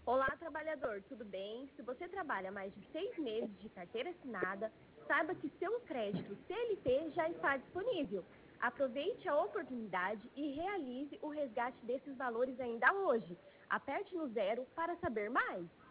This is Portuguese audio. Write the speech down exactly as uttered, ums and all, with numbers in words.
Olá, trabalhador, tudo bem? Se você trabalha mais de seis meses de carteira assinada, saiba que seu crédito C L T já está disponível. Aproveite a oportunidade e realize o resgate desses valores ainda hoje. Aperte no zero para saber mais.